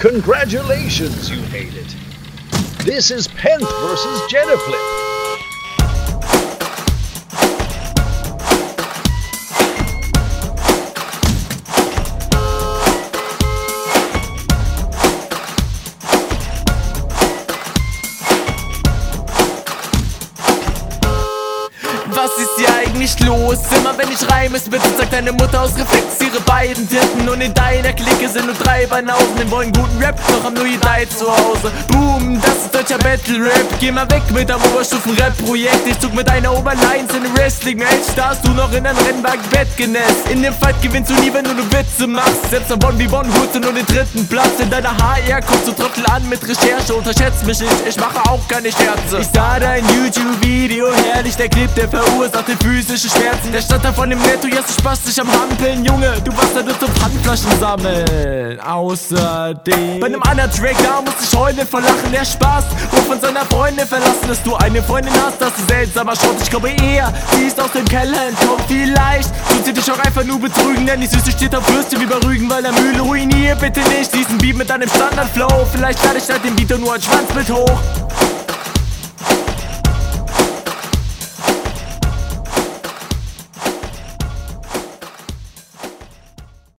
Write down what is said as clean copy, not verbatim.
Congratulations, you made it. This is Penth versus Jetaflip. Was ist hier eigentlich los? Immer wenn ich reime, es bitte sagt deine Mutter aus Reflex ihre beiden Titten. Und in deiner Clique sind nur 3 Banausen, die wollen guten Rap, doch haben nur ihr Dei zu Hause. Boom, das ist deutscher Battle-Rap. Geh mal weg mit deinem Oberstufen-Rap-Projekt. Ich zog mit deiner Oberlines in den Wrestling-Match. Da hast du noch in dein Rennwagen-Bett genässt. In dem Fight gewinnst du nie, wenn du Witze machst. Selbst am Bon wie Bon holst du nur den 3. Platz. In deiner HR kommst du Trottel an mit Recherche. Unterschätzt mich nicht, ich mache auch keine Scherze. Ich sah dein YouTube-Video, herrlich, der Clip, der verursacht physische Schmerzen. Der stand da von dem Netto, jetzt du spastisch am Hampeln. Junge, du warst da nur zum Pfandflaschen sammeln. Außerdem bei einem anderen Track, da musste ich heulen vor Lachen. Der Spaß, wo von seiner Freundin verlassen, dass du eine Freundin hast, das ist seltsamer Schrott. Ich glaube eher, sie ist aus dem Keller entkommen. Vielleicht tut sie dich auch einfach nur betrügen, denn die Süße steht auf Würstchen wie bei Rügenwalder Mühle. Ruinier bitte nicht diesen Beat mit deinem Standard-Flow. Vielleicht lade ich halt den Beat nur als Schwanzbild hoch.